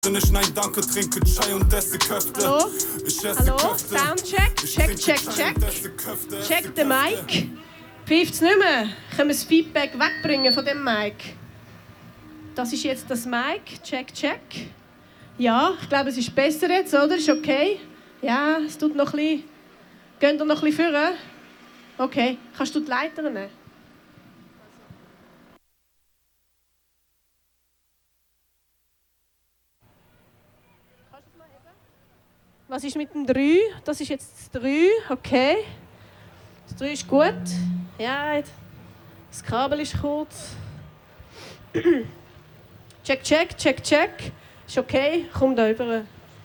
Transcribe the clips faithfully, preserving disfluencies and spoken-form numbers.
Ich nein, danke, trinke Chai und esse Köfte. Hallo? Ich esse Hallo? Köfte. Soundcheck? Ich Check, trinke check, Chai check. und esse Köfte, esse Check den Köfte. Mic. Pfeift's nicht mehr? Können wir das Feedback wegbringen von dem Mic? Das ist jetzt das Mic. Check, check. Ja, ich glaube, es ist besser jetzt, oder? Ist okay? Ja, es tut noch ein bisschen... Geht ihr noch ein bisschen vor? Okay. Kannst du die Leiter nehmen? Was ist mit dem drei? Das ist jetzt das drei. Okay. Das drei ist gut. Ja, das Kabel ist kurz. Check, check, check, check. Ist okay. Komm da rüber.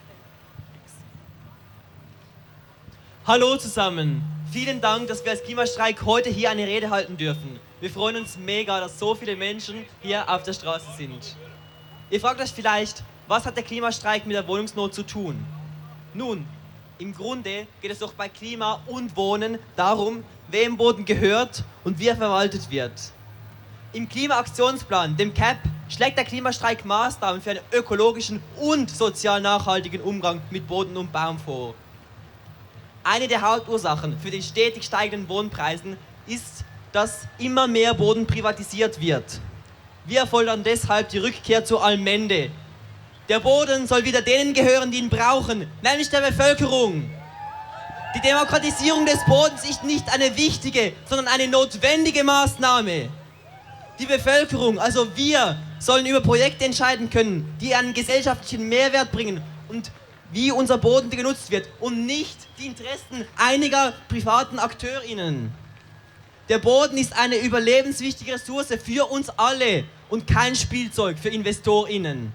Hallo zusammen. Vielen Dank, dass wir als Klimastreik heute hier eine Rede halten dürfen. Wir freuen uns mega, dass so viele Menschen hier auf der Straße sind. Ihr fragt euch vielleicht, was hat der Klimastreik mit der Wohnungsnot zu tun? Nun, im Grunde geht es doch bei Klima und Wohnen darum, wem Boden gehört und wie er verwaltet wird. Im Klimaaktionsplan, dem C A P, schlägt der Klimastreik Maßnahmen für einen ökologischen und sozial nachhaltigen Umgang mit Boden und Baum vor. Eine der Hauptursachen für den stetig steigenden Wohnpreisen ist, dass immer mehr Boden privatisiert wird. Wir fordern deshalb die Rückkehr zur Allmende. Der Boden soll wieder denen gehören, die ihn brauchen, nämlich der Bevölkerung. Die Demokratisierung des Bodens ist nicht eine wichtige, sondern eine notwendige Maßnahme. Die Bevölkerung, also wir, sollen über Projekte entscheiden können, die einen gesellschaftlichen Mehrwert bringen und wie unser Boden genutzt wird und nicht die Interessen einiger privaten AkteurInnen. Der Boden ist eine überlebenswichtige Ressource für uns alle und kein Spielzeug für InvestorInnen.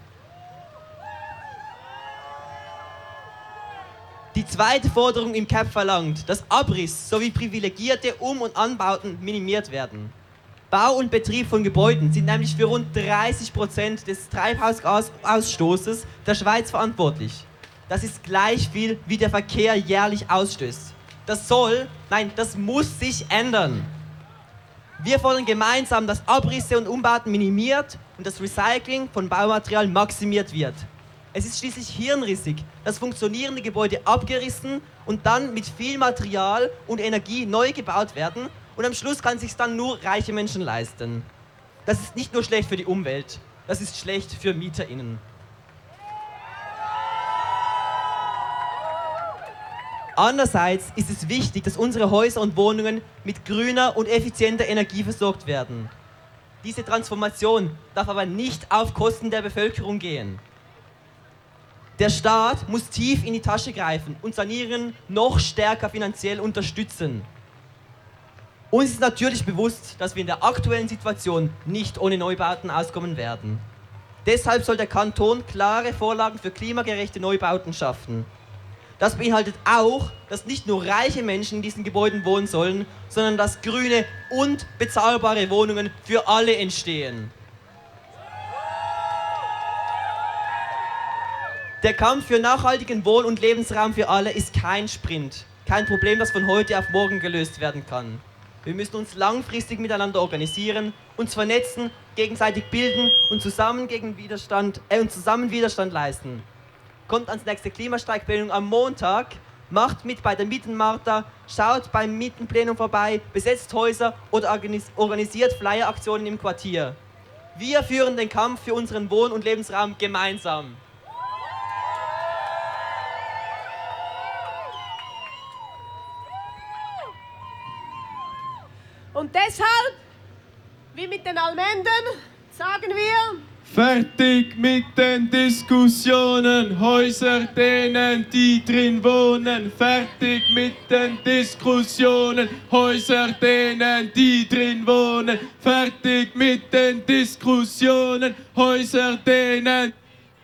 Die zweite Forderung im C A P verlangt, dass Abriss sowie privilegierte Um- und Anbauten minimiert werden. Bau und Betrieb von Gebäuden sind nämlich für rund dreißig Prozent des Treibhausgasausstoßes der Schweiz verantwortlich. Das ist gleich viel, wie der Verkehr jährlich ausstößt. Das soll, nein, das muss sich ändern. Wir fordern gemeinsam, dass Abrisse und Umbauten minimiert und das Recycling von Baumaterial maximiert wird. Es ist schließlich hirnrissig, dass funktionierende Gebäude abgerissen und dann mit viel Material und Energie neu gebaut werden und am Schluss kann sich dann nur reiche Menschen leisten. Das ist nicht nur schlecht für die Umwelt, das ist schlecht für MieterInnen. Andererseits ist es wichtig, dass unsere Häuser und Wohnungen mit grüner und effizienter Energie versorgt werden. Diese Transformation darf aber nicht auf Kosten der Bevölkerung gehen. Der Staat muss tief in die Tasche greifen und Sanierungen noch stärker finanziell unterstützen. Uns ist natürlich bewusst, dass wir in der aktuellen Situation nicht ohne Neubauten auskommen werden. Deshalb soll der Kanton klare Vorlagen für klimagerechte Neubauten schaffen. Das beinhaltet auch, dass nicht nur reiche Menschen in diesen Gebäuden wohnen sollen, sondern dass grüne und bezahlbare Wohnungen für alle entstehen. Der Kampf für nachhaltigen Wohn- und Lebensraum für alle ist kein Sprint, kein Problem, das von heute auf morgen gelöst werden kann. Wir müssen uns langfristig miteinander organisieren, uns vernetzen, gegenseitig bilden und zusammen, gegen Widerstand, äh, und zusammen Widerstand leisten. Kommt ans nächste Klimastreikbildung am Montag, macht mit bei der Mietenmarta, schaut beim Mietenplenum vorbei, besetzt Häuser oder organisiert Flyeraktionen im Quartier. Wir führen den Kampf für unseren Wohn- und Lebensraum gemeinsam. Und deshalb, wie mit den Allmenden, sagen wir... Fertig mit den Diskussionen, Häuser denen, die drin wohnen. Fertig mit den Diskussionen, Häuser denen, die drin wohnen. Fertig mit den Diskussionen, Häuser denen.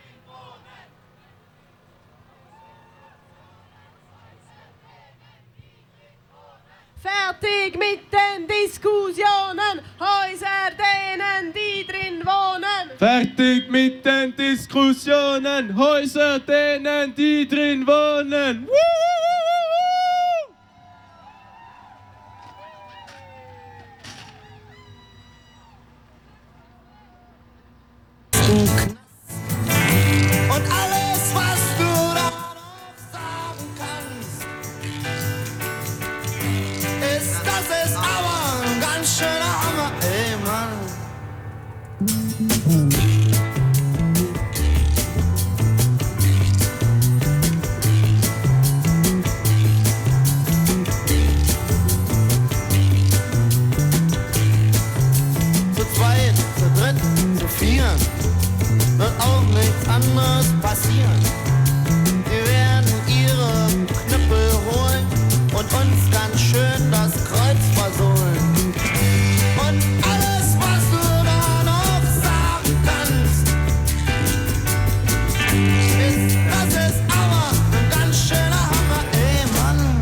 Fertig mit den Diskussionen, Häuser denen, die drin wohnen. Fertig mit den Diskussionen, Häuser denen, die drin wohnen. Woo! Und passieren. Sie werden ihre Knüppel holen und uns ganz schön das Kreuz versohlen. Und alles, was du da noch sagen kannst, ist, das ist aber ein ganz schöner Hammer, ey Mann.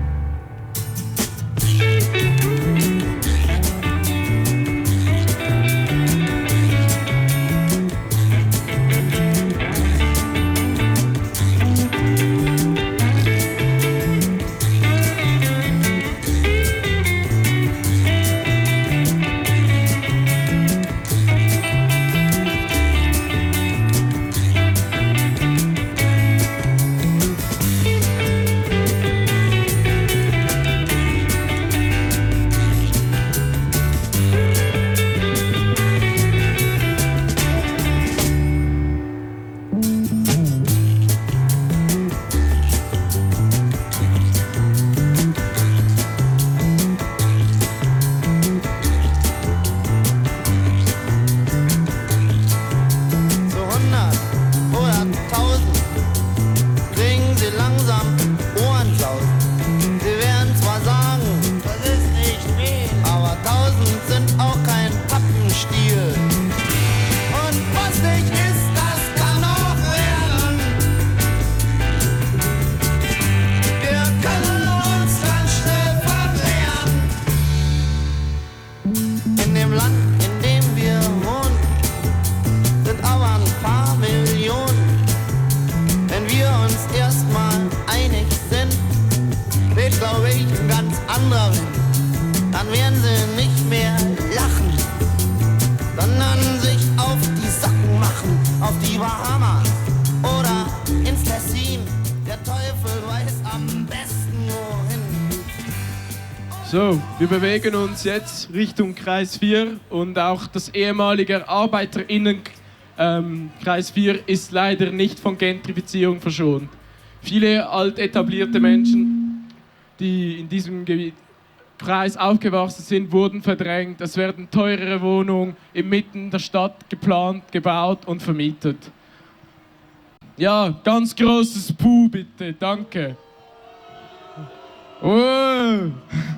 So, wir bewegen uns jetzt Richtung Kreis vier und auch das ehemalige ArbeiterInnen ähm, Kreis vier ist leider nicht von Gentrifizierung verschont. Viele alt etablierte Menschen, die in diesem Gebiet Kreis aufgewachsen sind, wurden verdrängt. Es werden teurere Wohnungen inmitten der Stadt geplant, gebaut und vermietet. Ja, ganz großes Puh bitte, danke. Oh.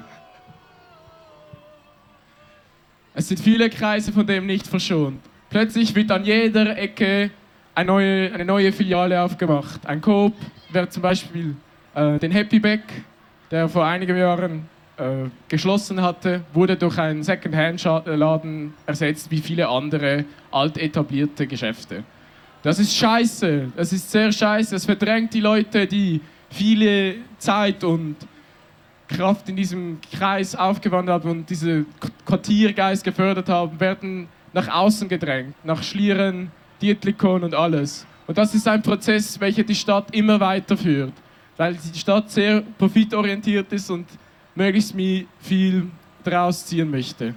Es sind viele Kreise von dem nicht verschont. Plötzlich wird an jeder Ecke eine neue, eine neue Filiale aufgemacht. Ein Coop, wer zum Beispiel äh, den Happy Back, der vor einigen Jahren äh, geschlossen hatte, wurde durch einen Second-Hand-Laden ersetzt, wie viele andere alt etablierte Geschäfte. Das ist scheiße, das ist sehr scheiße. Es verdrängt die Leute, die viele Zeit und Kraft in diesem Kreis aufgewandert haben und diesen Quartiergeist gefördert haben, werden nach außen gedrängt, nach Schlieren, Dietlikon und alles. Und das ist ein Prozess, welcher die Stadt immer weiterführt, weil die Stadt sehr profitorientiert ist und möglichst viel daraus ziehen möchte.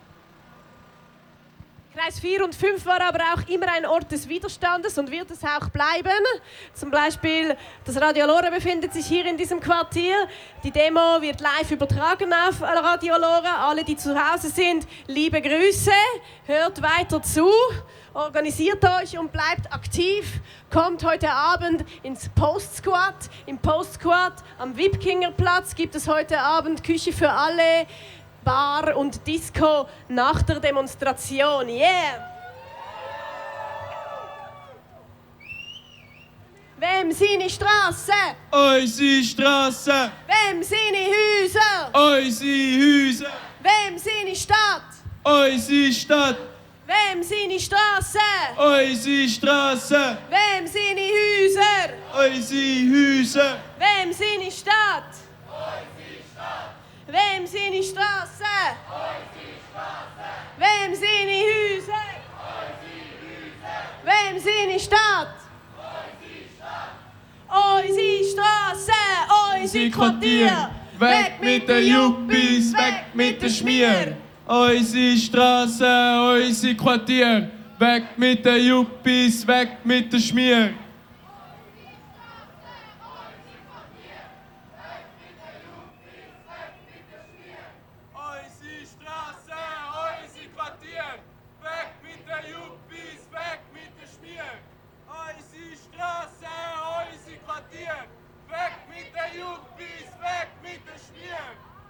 Kreis vier und fünf war aber auch immer ein Ort des Widerstandes und wird es auch bleiben. Zum Beispiel das Radio Lora befindet sich hier in diesem Quartier. Die Demo wird live übertragen auf Radio Lora. Alle, die zu Hause sind, liebe Grüße. Hört weiter zu, organisiert euch und bleibt aktiv. Kommt heute Abend ins Post Squad. Im Post Squad am Wipkinger Platz gibt es heute Abend Küche für alle, Bar und Disco nach der Demonstration. Yeah! Wem seine Straße? Unsere Straße! Wem seine Häuser? Unsere Häuser! Wem seine Stadt? Unsere Stadt! Wem seine Straße? Unsere Straße! Wem seine Häuser? Unsere Häuser! Wem seine Stadt? Wem seine Straße? Wem seine Häuser? Wem seine Stadt? Unsere Straße, unsere Quartier. Weg mit den Yuppies, weg mit den Schmier. Unsere Straße, unsere Quartier. Weg mit den Yuppies, weg mit den Schmier. Unsere Juppies, weg mit der Schmier!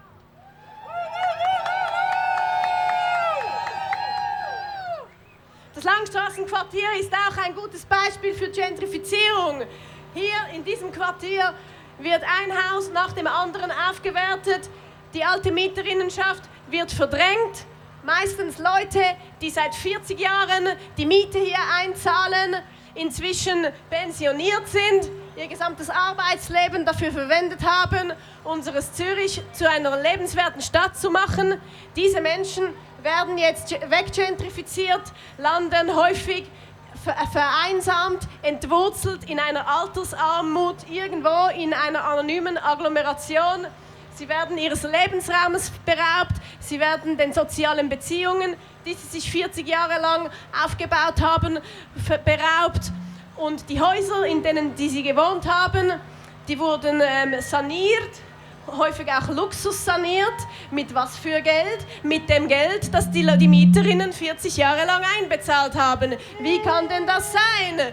Das Langstrassenquartier ist auch ein gutes Beispiel für Gentrifizierung. Hier in diesem Quartier wird ein Haus nach dem anderen aufgewertet. Die alte Mieterinnenschaft wird verdrängt. Meistens Leute, die seit vierzig Jahren die Miete hier einzahlen, inzwischen pensioniert sind, ihr gesamtes Arbeitsleben dafür verwendet haben, unseres Zürich zu einer lebenswerten Stadt zu machen. Diese Menschen werden jetzt weggentrifiziert, landen häufig vereinsamt, entwurzelt in einer Altersarmut, irgendwo in einer anonymen Agglomeration. Sie werden ihres Lebensraumes beraubt, sie werden den sozialen Beziehungen, die sie sich vierzig Jahre lang aufgebaut haben, beraubt. Und die Häuser, in denen die sie gewohnt haben, die wurden ähm, saniert, häufig auch Luxus saniert. Mit was für Geld? Mit dem Geld, das die, die Mieterinnen vierzig Jahre lang einbezahlt haben. Wie kann denn das sein?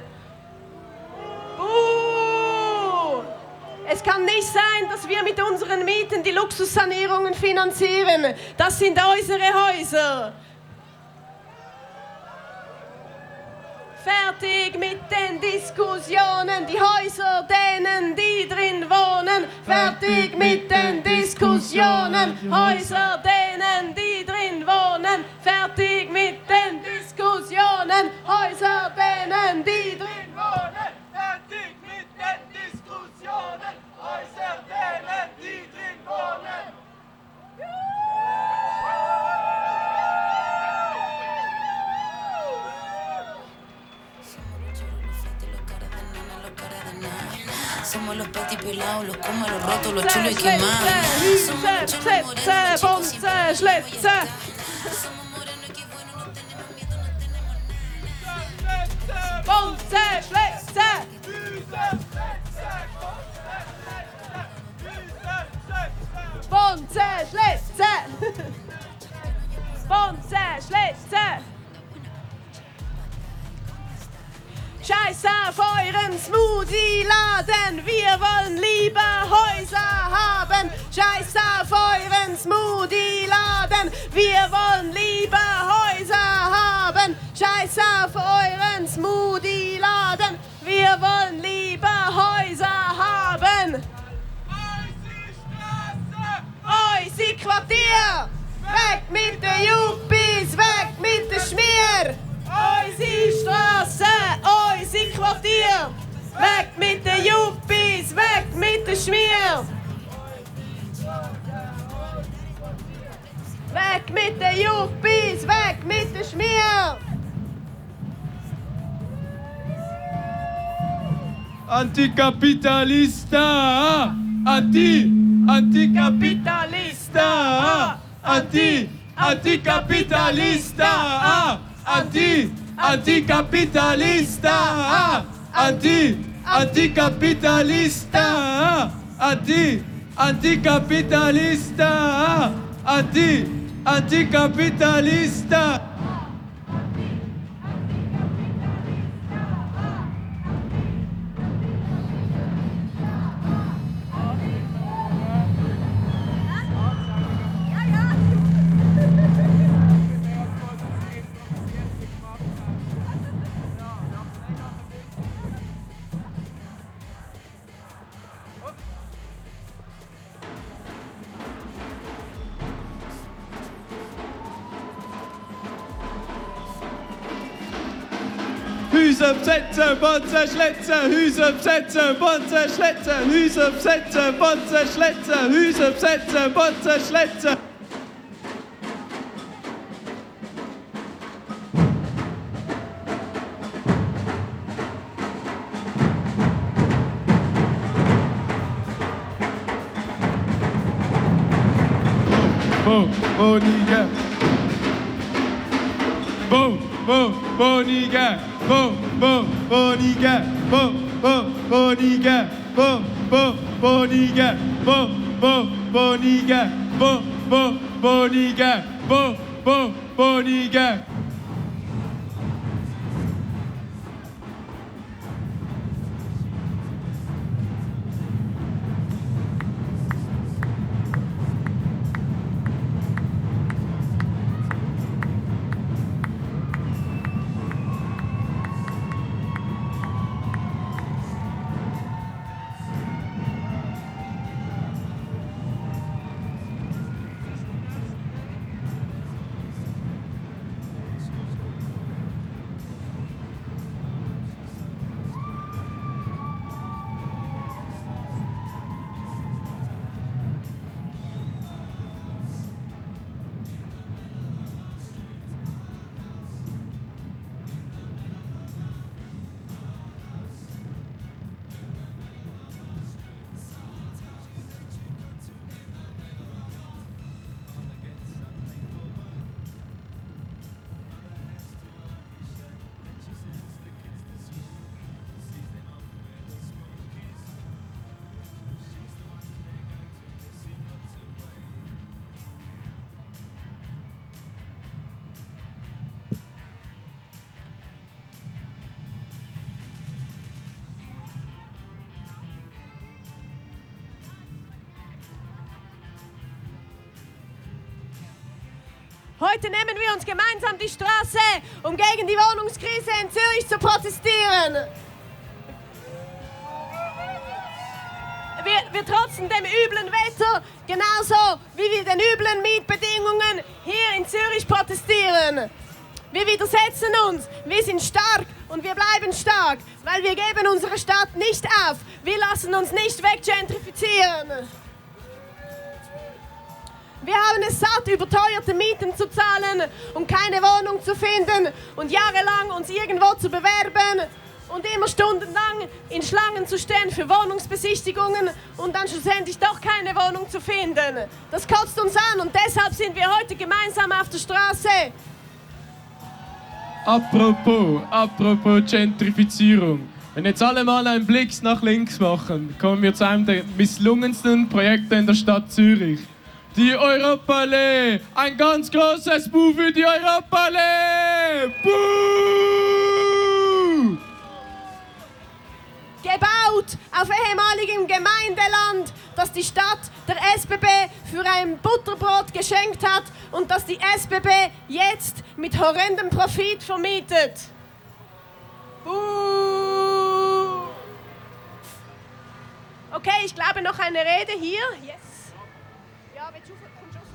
Uh, es kann nicht sein, dass wir mit unseren Mieten die Luxussanierungen finanzieren. Das sind unsere Häuser. Fertig mit den Diskussionen, die Häuser, denen die drin wohnen. Fertig mit den Diskussionen, Häuser, denen die drin wohnen. Fertig mit den Diskussionen, Häuser, denen die drin wohnen. Fertig mit den Diskussionen, Häuser, denen die drin wohnen! Somos los patipelados, los comas, los rotos, los chulos y quemados. Somos muchos los morenos, chicos, sin pelo, somos morenos y qué bueno, no tenemos miedo, no tenemos nada. Bonze, Schlitze! Bonze, Schlitze! Bonze, Schlitze! Scheiß auf euren Smoothie-Laden, wir wollen lieber Häuser haben. Scheiß auf euren Smoothie-Laden, wir wollen lieber Häuser haben. Scheiß auf euren Smoothie-Laden, wir wollen lieber Häuser haben. Oisi Quartier, weg mit den Juppies, weg mit der Schmier. Oisi Straße, oisi Quartier, weg mit den Juppies, weg mit der Schmier. Weg mit den Juppies, weg mit der Schmier. Anticapitalista! Anti! Anticapitalista! Anti! Anticapitalista! Anti! Anticapitalista! Anti! Anticapitalista! Anti! Anticapitalista! Anti! Anticapitalista! Häuser besetzen, Bonzen schlitzen, Häuser besetzen, Bonzen schlitzen, Häuser besetzen, Bonzen schlitzen, Häuser besetzen, Bonzen schlitzen. Bo, Boniga. Bo, Bo, Boniga. Bo, Bo, Boniga. Bo, Bo, Boniga. Bo, Bo, Boniga. Bo, Bo, Boniga. Bo, Bo, Boniga. Bo, Bo, Boniga. Heute nehmen wir uns gemeinsam die Straße, um gegen die Wohnungskrise in Zürich zu protestieren. Wir, wir trotzen dem üblen Wetter, genauso wie wir den üblen Mietbedingungen hier in Zürich protestieren. Wir widersetzen uns, wir sind stark und wir bleiben stark, weil wir geben unsere Stadt nicht auf. Wir lassen uns nicht weggentrifizieren. Wir haben es satt, überteuerte Mieten zu zahlen und keine Wohnung zu finden und jahrelang uns irgendwo zu bewerben und immer stundenlang in Schlangen zu stehen für Wohnungsbesichtigungen und dann schlussendlich doch keine Wohnung zu finden. Das kotzt uns an und deshalb sind wir heute gemeinsam auf der Straße. Apropos, apropos Gentrifizierung. Wenn jetzt alle mal einen Blick nach links machen, kommen wir zu einem der misslungensten Projekte in der Stadt Zürich. Die Europaallee! Ein ganz großes Buh für die Europaallee! Buh! Gebaut auf ehemaligem Gemeindeland, das die Stadt der S B B für ein Butterbrot geschenkt hat und das die S B B jetzt mit horrendem Profit vermietet. Buh. Okay, ich glaube noch eine Rede hier. Yes. Ja, willst du, kommst du raus?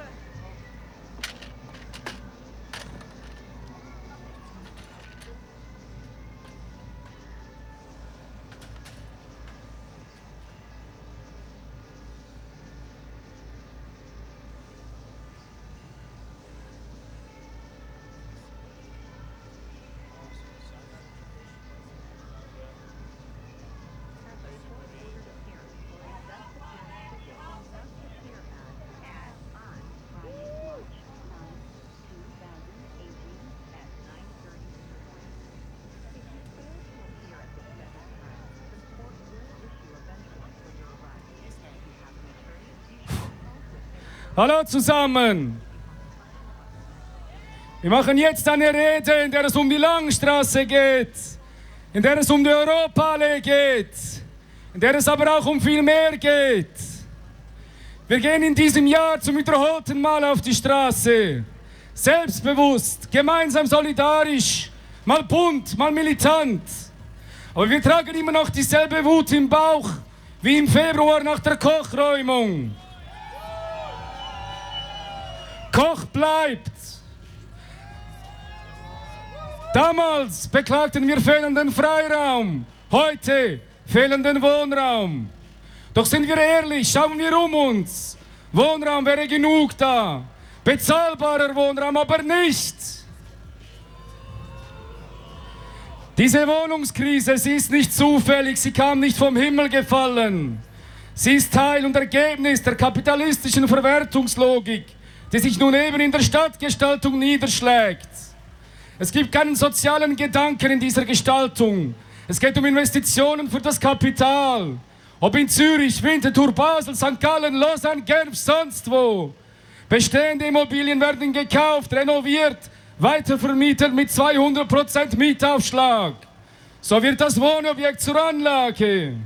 Hallo zusammen! Wir machen jetzt eine Rede, in der es um die Langstraße geht, in der es um die Europaallee geht, in der es aber auch um viel mehr geht. Wir gehen in diesem Jahr zum wiederholten Mal auf die Straße. Selbstbewusst, gemeinsam solidarisch, mal bunt, mal militant. Aber wir tragen immer noch dieselbe Wut im Bauch wie im Februar nach der Kochräumung. Koch bleibt. Damals beklagten wir fehlenden Freiraum, heute fehlenden Wohnraum. Doch sind wir ehrlich, schauen wir um uns. Wohnraum wäre genug da, bezahlbarer Wohnraum aber nicht. Diese Wohnungskrise, sie ist nicht zufällig, sie kam nicht vom Himmel gefallen. Sie ist Teil und Ergebnis der kapitalistischen Verwertungslogik, die sich nun eben in der Stadtgestaltung niederschlägt. Es gibt keinen sozialen Gedanken in dieser Gestaltung. Es geht um Investitionen für das Kapital. Ob in Zürich, Winterthur, Basel, Sankt Gallen, Lausanne, Genf, sonst wo. Bestehende Immobilien werden gekauft, renoviert, weitervermietet mit zweihundert Prozent Mietaufschlag. So wird das Wohnobjekt zur Anlage.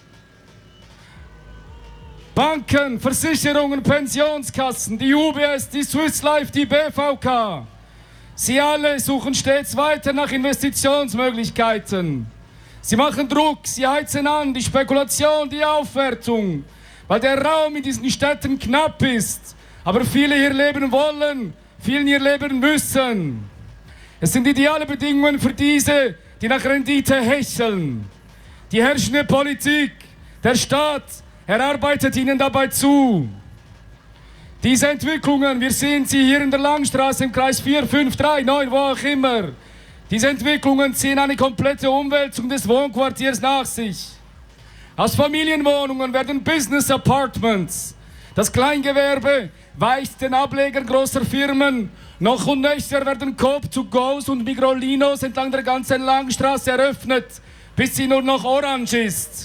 Banken, Versicherungen, Pensionskassen, die U B S, die Swiss Life, die B V K. Sie alle suchen stets weiter nach Investitionsmöglichkeiten. Sie machen Druck, sie heizen an, die Spekulation, die Aufwertung, weil der Raum in diesen Städten knapp ist. Aber viele hier leben wollen, vielen hier leben müssen. Es sind ideale Bedingungen für diese, die nach Rendite hecheln. Die herrschende Politik, der Staat, er arbeitet ihnen dabei zu. Diese Entwicklungen, wir sehen sie hier in der Langstraße im Kreis vier, fünf, drei, neun, wo auch immer. Diese Entwicklungen ziehen eine komplette Umwälzung des Wohnquartiers nach sich. Aus Familienwohnungen werden Business Apartments. Das Kleingewerbe weicht den Ablegern großer Firmen. Noch und nöcher werden Coop-to-Go's und Migrolinos entlang der ganzen Langstraße eröffnet, bis sie nur noch orange ist.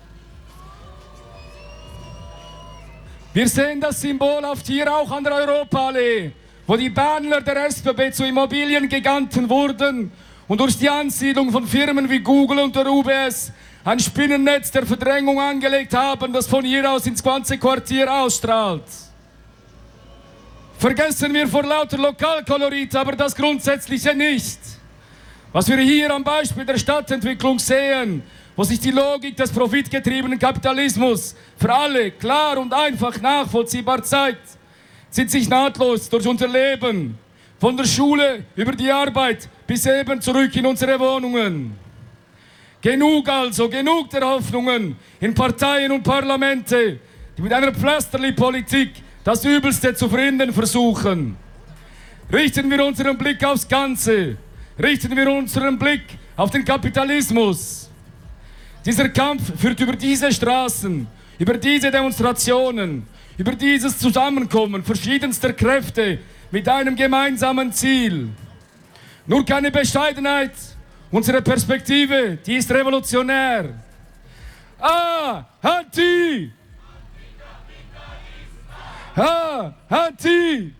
Wir sehen das symbolhaft hier auch an der Europaallee, wo die Bähnler der S B B zu Immobiliengiganten wurden und durch die Ansiedlung von Firmen wie Google und der U B S ein Spinnennetz der Verdrängung angelegt haben, das von hier aus ins ganze Quartier ausstrahlt. Vergessen wir vor lauter Lokalkolorit aber das Grundsätzliche nicht. Was wir hier am Beispiel der Stadtentwicklung sehen, wo sich die Logik des profitgetriebenen Kapitalismus für alle klar und einfach nachvollziehbar zeigt, zieht sich nahtlos durch unser Leben, von der Schule über die Arbeit bis eben zurück in unsere Wohnungen. Genug also, genug der Hoffnungen in Parteien und Parlamente, die mit einer Pflasterli-Politik das Übelste zu verhindern versuchen. Richten wir unseren Blick aufs Ganze, richten wir unseren Blick auf den Kapitalismus. Dieser Kampf führt über diese Straßen, über diese Demonstrationen, über dieses Zusammenkommen verschiedenster Kräfte mit einem gemeinsamen Ziel. Nur keine Bescheidenheit, unsere Perspektive, die ist revolutionär. Ah, Anti! Ah, Anti!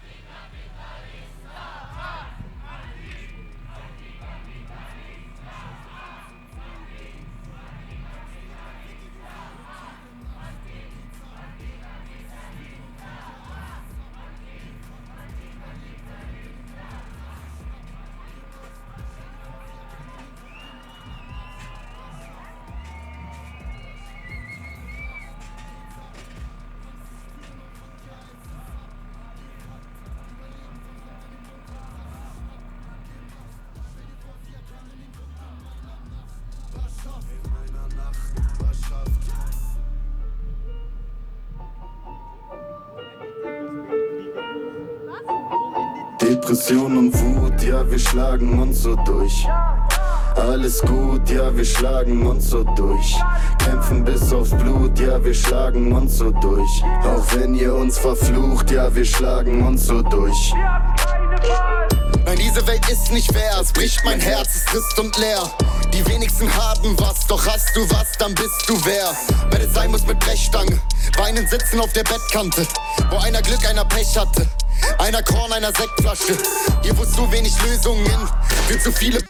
Depression und Wut, ja wir schlagen uns so durch. Alles gut, ja wir schlagen uns so durch. Kämpfen bis aufs Blut, ja wir schlagen uns so durch. Auch wenn ihr uns verflucht, ja wir schlagen uns so durch. Nein, diese Welt ist nicht fair, es bricht mein Herz, ist trist und leer. Die wenigsten haben was, doch hast du was, dann bist du wer. Wenn es sein muss mit Brechstange, Weinen sitzen auf der Bettkante, wo einer Glück, einer Pech hatte. Einer Korn, einer Sektflasche. Hier wo zu wenig Lösungen, für zu viele.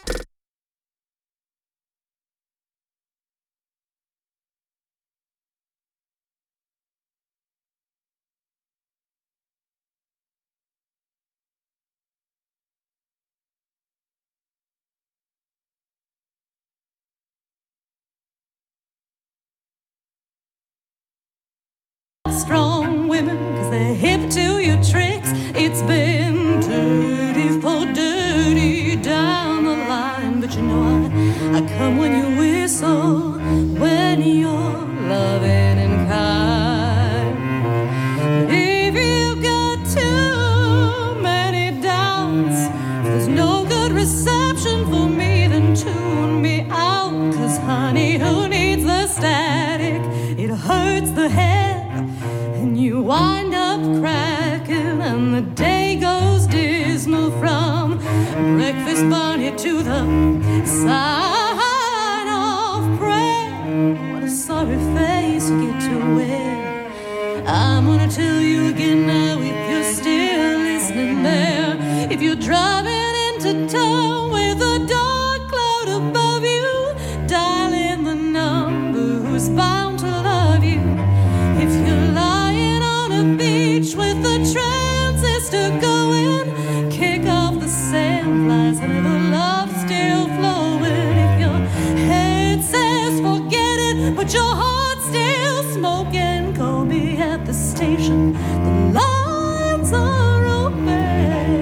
Strong women, cause they're hip to your tricks. It's been dirty for dirty down the line. But you know I, I come when you whistle, when you're loving and kind. But if you've got too many doubts, there's no good reception for me, then tune me out. Cause honey, who needs the static? It hurts the head. And you wind up cracking, and the day goes dismal from breakfast bunny to the sign of prayer. What a sorry face you get to wear. I'm gonna tell you again now, if you're still listening there. If you're driving into town with a dark cloud above you, dial in the number who's bound to love you. If you're lying on a beach with the transistor going, kick off the sandflies and the love still flowing. If your head says forget it, but your heart's still smoking, call me at the station. The lines are open.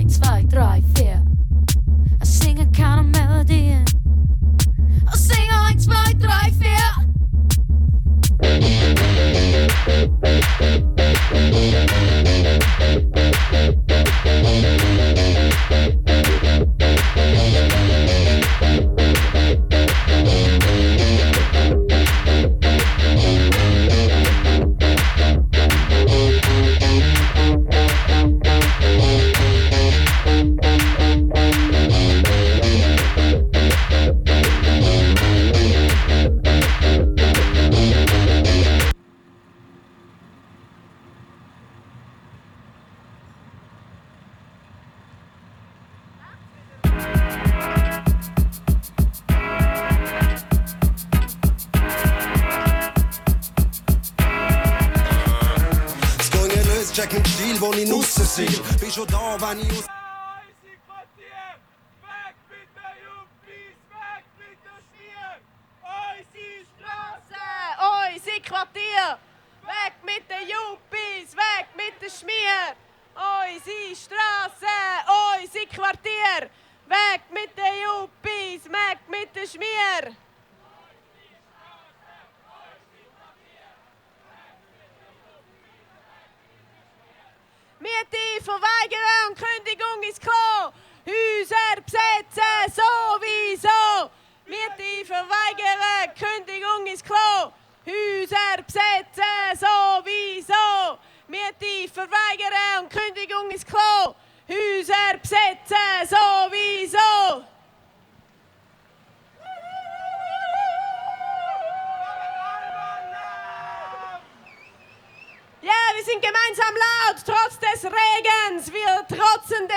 eins, zwei, drei, vier. Ich singe keine Melodien. Ich singe eins, zwei, drei, vier. Check mit Stil, wo ich nusse sind. Bin schon da, wenn ich aus... Unsere Quartier, weg mit der Yuppies, weg mit der Schmier. Unsere Straße, Unsere Quartier, weg mit den Yuppies, weg mit den Schmier. Unsere Straße, unsere Quartier, weg mit den Yuppies, weg mit den Schmier. Miete verweigern und Kündigung ins Klo. Häuser besetzen sowieso. Miete verweigern, Kündigung ins Klo. Häuser besetzen sowieso. Miete verweigern und Kündigung ins Klo.